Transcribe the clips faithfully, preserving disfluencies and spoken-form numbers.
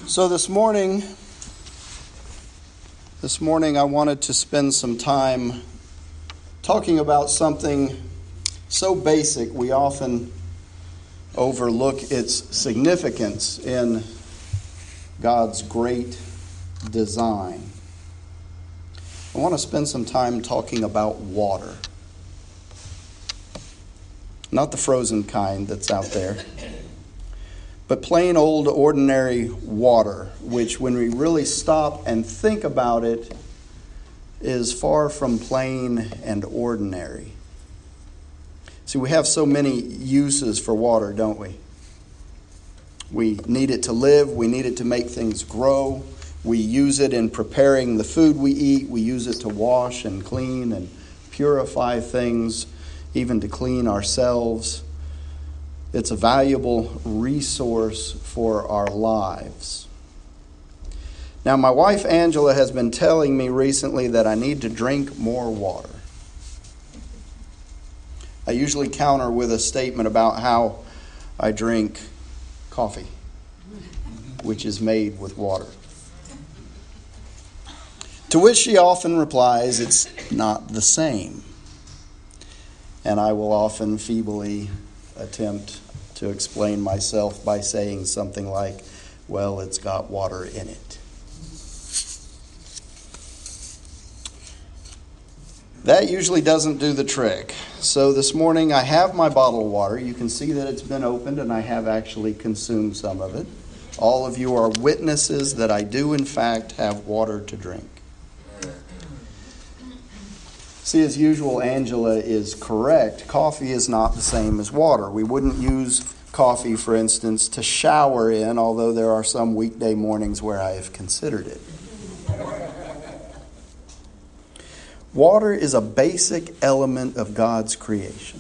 So this morning, this morning I wanted to spend some time talking about something so basic we often overlook its significance in God's great design. I want to spend some time talking about water. Not the frozen kind that's out there, but plain old ordinary water, which when we really stop and think about it, is far from plain and ordinary. See, we have so many uses for water, don't we? We need it to live. We need it to make things grow. We use it in preparing the food we eat. We use it to wash and clean and purify things, even to clean ourselves. It's a valuable resource for our lives. Now, my wife Angela has been telling me recently that I need to drink more water. I usually counter with a statement about how I drink coffee, which is made with water. To which she often replies, it's not the same. And I will often feebly attempt to explain myself by saying something like, well, it's got water in it. That usually doesn't do the trick. So this morning I have my bottle of water. You can see that it's been opened and I have actually consumed some of it. All of you are witnesses that I do in fact have water to drink. See, as usual, Angela is correct. Coffee is not the same as water. We wouldn't use coffee, for instance, to shower in, although there are some weekday mornings where I have considered it. Water is a basic element of God's creation.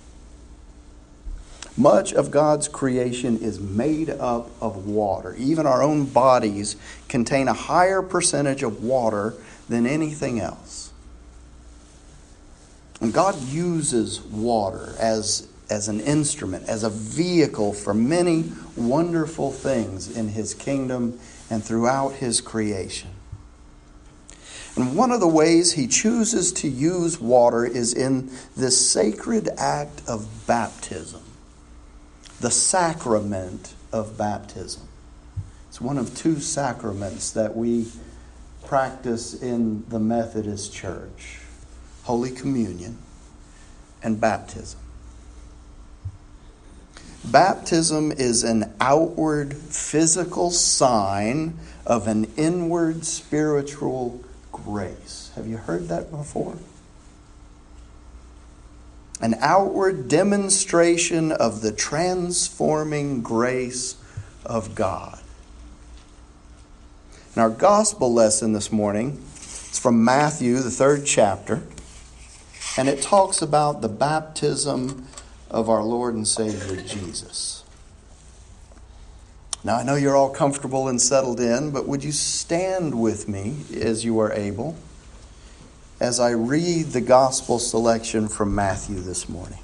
Much of God's creation is made up of water. Even our own bodies contain a higher percentage of water than anything else. And God uses water as, as an instrument, as a vehicle for many wonderful things in His kingdom and throughout His creation. And one of the ways He chooses to use water is in this sacred act of baptism, the sacrament of baptism. It's one of two sacraments that we practice in the Methodist Church: Holy Communion and baptism. Baptism is an outward physical sign of an inward spiritual grace. Have you heard that before? An outward demonstration of the transforming grace of God. In our gospel lesson this morning, it's from Matthew, the third chapter, and it talks about the baptism of our Lord and Savior Jesus. Now, I know you're all comfortable and settled in, but would you stand with me as you are able as I read the gospel selection from Matthew this morning?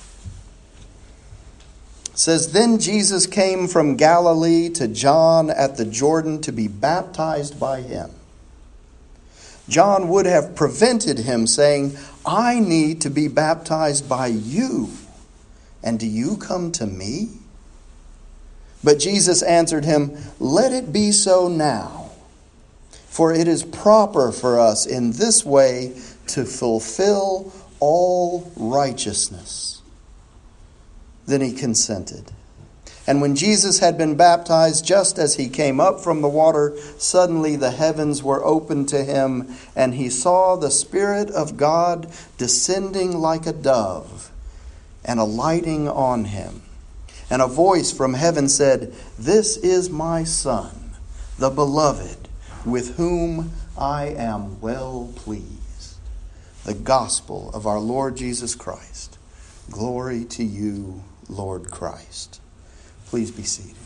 It says, "Then Jesus came from Galilee to John at the Jordan to be baptized by him. John would have prevented him, saying, 'I need to be baptized by you, and do you come to me?' But Jesus answered him, 'Let it be so now, for it is proper for us in this way to fulfill all righteousness.' Then he consented. And when Jesus had been baptized, just as he came up from the water, suddenly the heavens were opened to him, and he saw the Spirit of God descending like a dove and alighting on him. And a voice from heaven said, 'This is my Son, the beloved, with whom I am well pleased.'" The gospel of our Lord Jesus Christ. Glory to you, Lord Christ. Please be seated.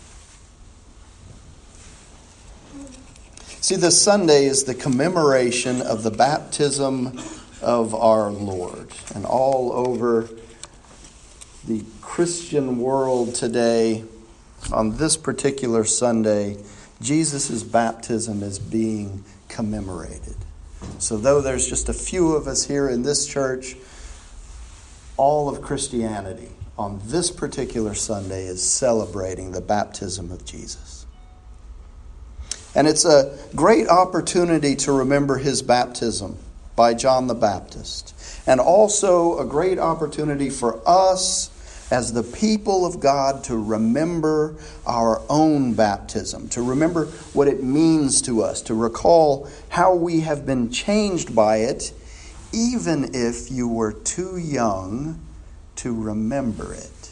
See, this Sunday is the commemoration of the baptism of our Lord. And all over the Christian world today, on this particular Sunday, Jesus' baptism is being commemorated. So though there's just a few of us here in this church, all of Christianity on this particular Sunday is celebrating the baptism of Jesus. And it's a great opportunity to remember his baptism by John the Baptist. And also a great opportunity for us as the people of God to remember our own baptism, to remember what it means to us, to recall how we have been changed by it, even if you were too young to remember it.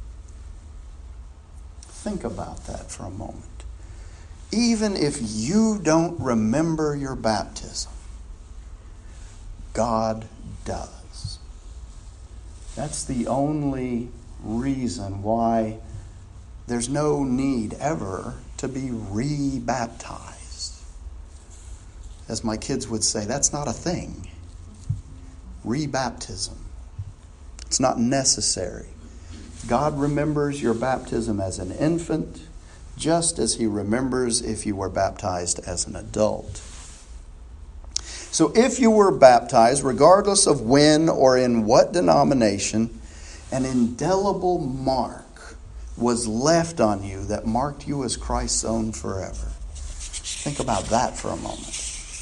Think about that for a moment. Even if you don't remember your baptism, God does. That's the only reason why there's no need ever to be re-baptized. As my kids would say, that's not a thing. Re-baptism. It's not necessary. God remembers your baptism as an infant, just as he remembers if you were baptized as an adult. So if you were baptized, regardless of when or in what denomination, an indelible mark was left on you that marked you as Christ's own forever. Think about that for a moment.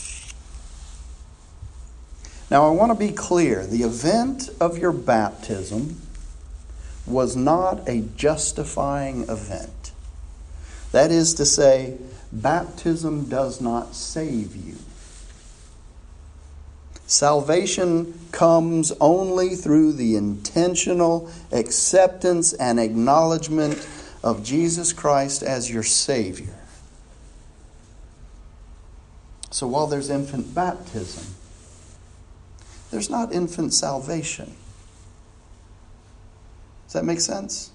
Now, I want to be clear. The event of your baptism was not a justifying event. That is to say, baptism does not save you. Salvation comes only through the intentional acceptance and acknowledgement of Jesus Christ as your Savior. So while there's infant baptism, there's not infant salvation. Does that make sense?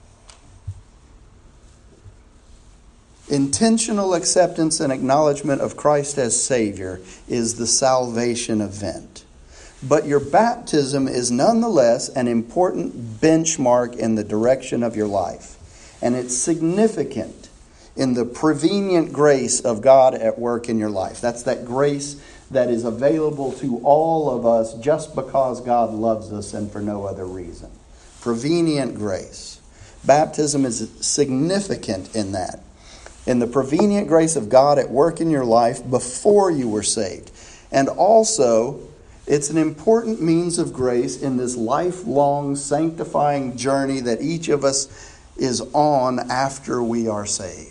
Intentional acceptance and acknowledgement of Christ as Savior is the salvation event. But your baptism is nonetheless an important benchmark in the direction of your life. And it's significant in the prevenient grace of God at work in your life. That's that grace that is available to all of us just because God loves us and for no other reason. Prevenient grace. Baptism is significant in that. In the prevenient grace of God at work in your life before you were saved. And also, it's an important means of grace in this lifelong sanctifying journey that each of us is on after we are saved.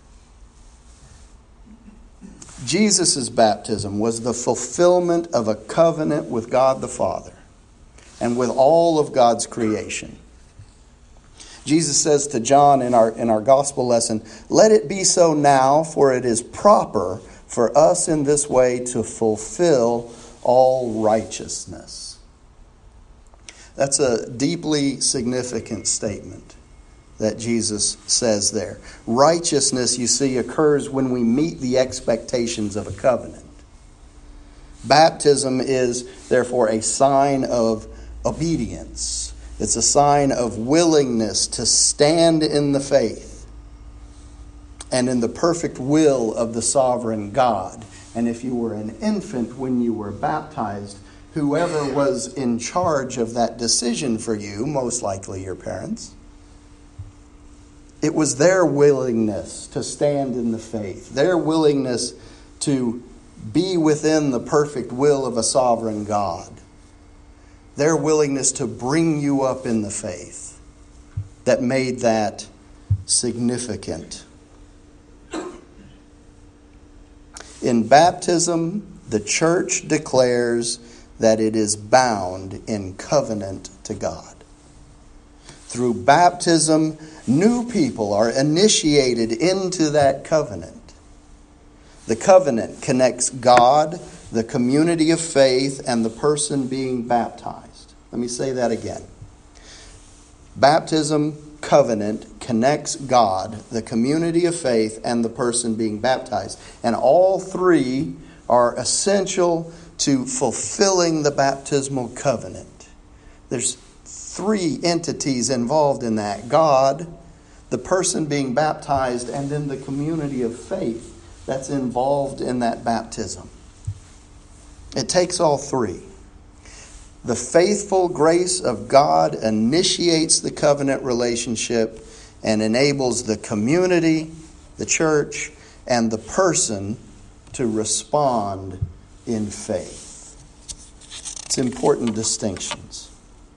Jesus' baptism was the fulfillment of a covenant with God the Father and with all of God's creation. Jesus says to John in our in our gospel lesson, "Let it be so now, for it is proper for us in this way to fulfill all righteousness." That's a deeply significant statement that Jesus says there. Righteousness, you see, occurs when we meet the expectations of a covenant. Baptism is, therefore, a sign of obedience. It's a sign of willingness to stand in the faith and in the perfect will of the sovereign God. And if you were an infant when you were baptized, whoever was in charge of that decision for you, most likely your parents, it was their willingness to stand in the faith, their willingness to be within the perfect will of a sovereign God, their willingness to bring you up in the faith that made that significant. In baptism, the church declares that it is bound in covenant to God. Through baptism, new people are initiated into that covenant. The covenant connects God, the community of faith, and the person being baptized. Let me say that again. Baptism, covenant, connects God, the community of faith, and the person being baptized. And all three are essential to fulfilling the baptismal covenant. There's three entities involved in that: God, the person being baptized, and then the community of faith that's involved in that baptism. It takes all three. The faithful grace of God initiates the covenant relationship and enables the community, the church, and the person to respond in faith. It's important distinctions.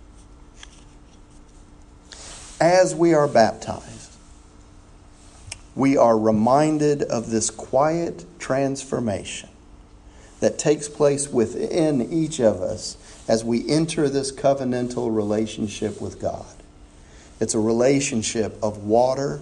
As we are baptized, we are reminded of this quiet transformation that takes place within each of us as we enter this covenantal relationship with God. It's a relationship of water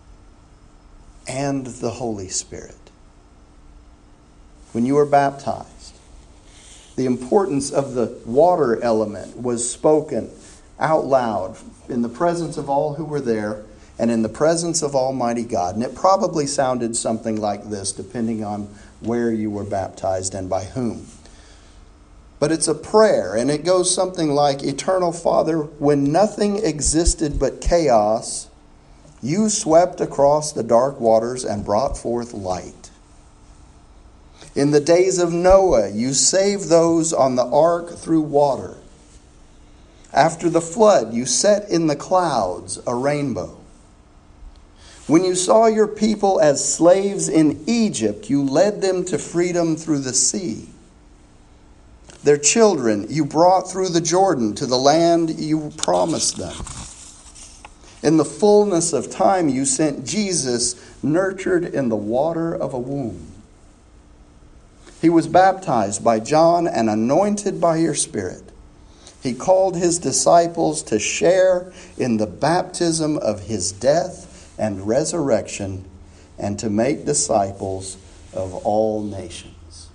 and the Holy Spirit. When you are baptized, the importance of the water element was spoken out loud in the presence of all who were there and in the presence of Almighty God. And it probably sounded something like this, depending on where you were baptized and by whom. But it's a prayer, and it goes something like, Eternal Father, when nothing existed but chaos, you swept across the dark waters and brought forth light. In the days of Noah, you saved those on the ark through water. After the flood, you set in the clouds a rainbow. When you saw your people as slaves in Egypt, you led them to freedom through the sea. Their children you brought through the Jordan to the land you promised them. In the fullness of time, you sent Jesus, nurtured in the water of a womb. He was baptized by John and anointed by your Spirit. He called his disciples to share in the baptism of his death and resurrection, and to make disciples of all nations.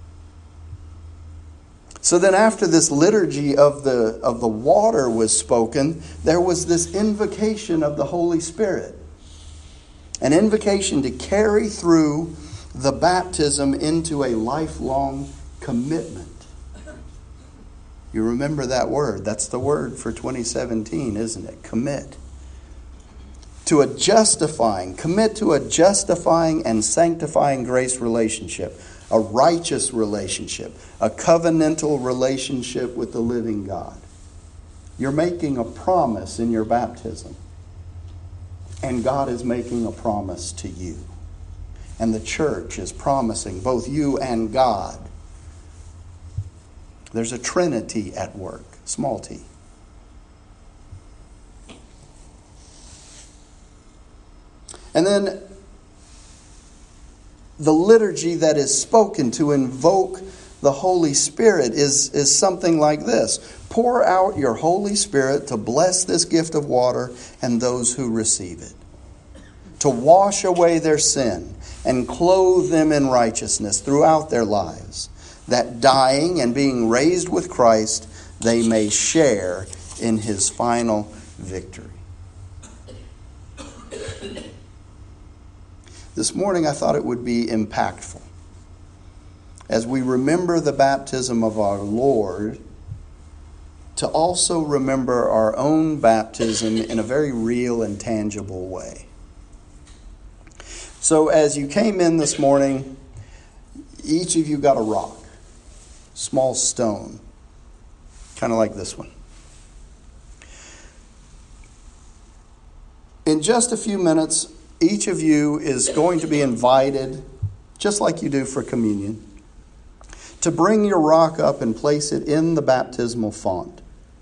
So then after this liturgy of the, of the water was spoken, there was this invocation of the Holy Spirit. An invocation to carry through the baptism into a lifelong commitment. You remember that word. That's the word for twenty seventeen, isn't it? Commit. To a justifying, commit to a justifying and sanctifying grace relationship, a righteous relationship, a covenantal relationship with the living God. You're making a promise in your baptism, and God is making a promise to you. And the church is promising both you and God. There's a trinity at work, small t. And then the liturgy that is spoken to invoke the Holy Spirit is, is something like this. Pour out your Holy Spirit to bless this gift of water and those who receive it, to wash away their sin and clothe them in righteousness throughout their lives, that dying and being raised with Christ, they may share in his final victory. This morning I thought it would be impactful, as we remember the baptism of our Lord, to also remember our own baptism in a very real and tangible way. So as you came in this morning, each of you got a rock, small stone, kind of like this one. In just a few minutes, each of you is going to be invited, just like you do for communion, to bring your rock up and place it in the baptismal font.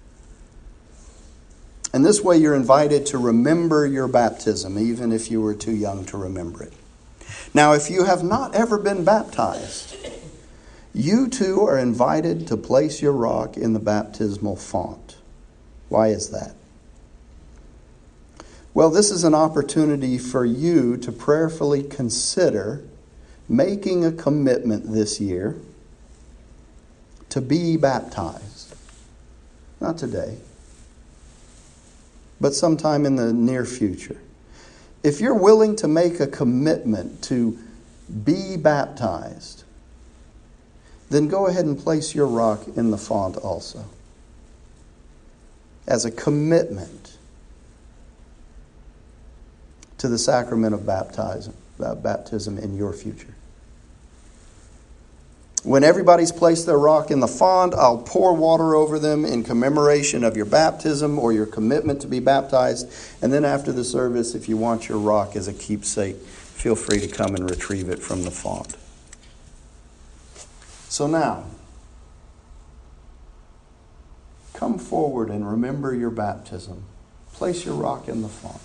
And this way you're invited to remember your baptism, even if you were too young to remember it. Now, if you have not ever been baptized, you too are invited to place your rock in the baptismal font. Why is that? Well, this is an opportunity for you to prayerfully consider making a commitment this year to be baptized. Not today, but sometime in the near future. If you're willing to make a commitment to be baptized, then go ahead and place your rock in the font also, as a commitment. to the sacrament of baptism, uh, baptism in your future. When everybody's placed their rock in the font, I'll pour water over them in commemoration of your baptism or your commitment to be baptized. And then after the service, if you want your rock as a keepsake, feel free to come and retrieve it from the font. So now, come forward and remember your baptism. Place your rock in the font.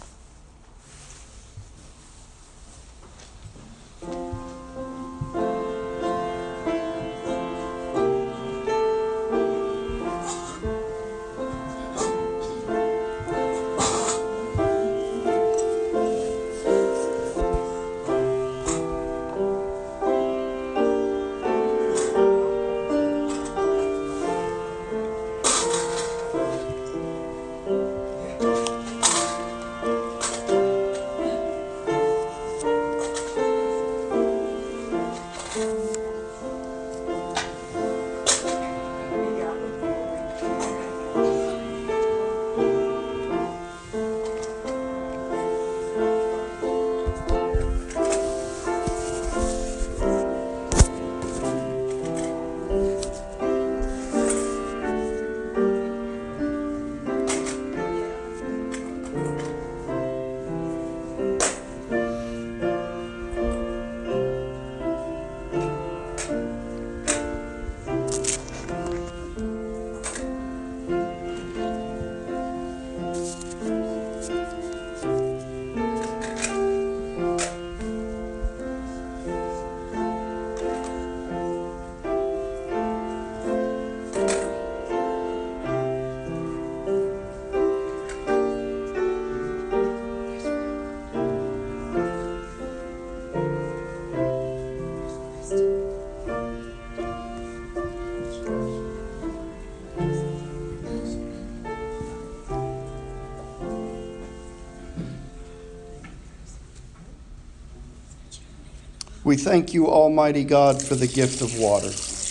We thank you, Almighty God, for the gift of water.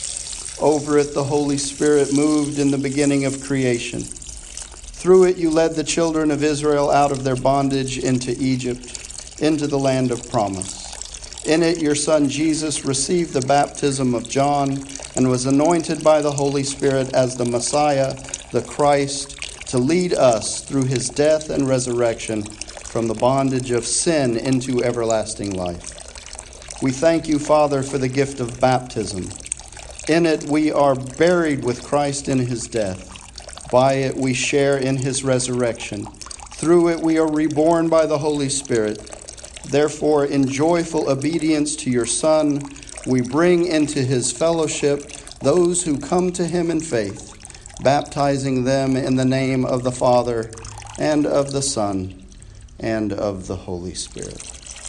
Over it, the Holy Spirit moved in the beginning of creation. Through it, you led the children of Israel out of their bondage into Egypt, into the land of promise. In it, your Son Jesus received the baptism of John and was anointed by the Holy Spirit as the Messiah, the Christ, to lead us through his death and resurrection from the bondage of sin into everlasting life. We thank you, Father, for the gift of baptism. In it we are buried with Christ in his death. By it we share in his resurrection. Through it we are reborn by the Holy Spirit. Therefore, in joyful obedience to your Son, we bring into his fellowship those who come to him in faith, baptizing them in the name of the Father, and of the Son, and of the Holy Spirit.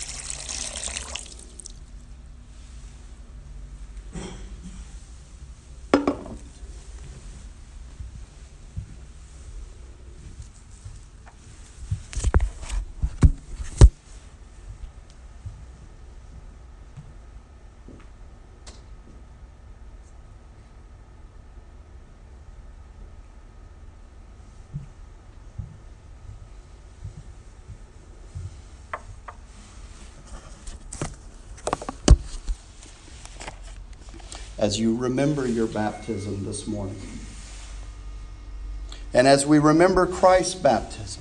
As you remember your baptism this morning, and as we remember Christ's baptism,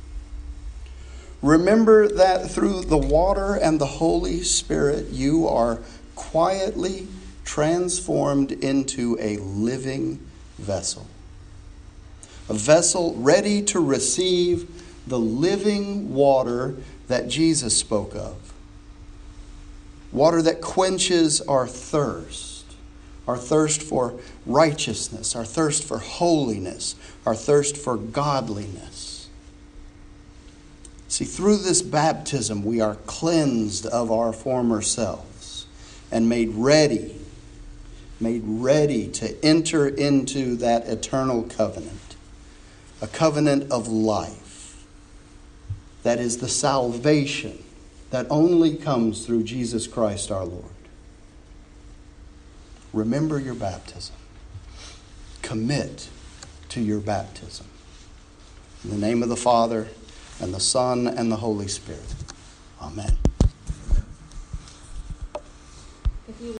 remember that through the water and the Holy Spirit, you are quietly transformed into a living vessel. A vessel ready to receive the living water that Jesus spoke of. Water that quenches our thirst. Our thirst for righteousness, our thirst for holiness, our thirst for godliness. See, through this baptism, we are cleansed of our former selves and made ready, made ready to enter into that eternal covenant, a covenant of life. That is the salvation that only comes through Jesus Christ our Lord. Remember your baptism. Commit to your baptism. In the name of the Father, and the Son, and the Holy Spirit. Amen.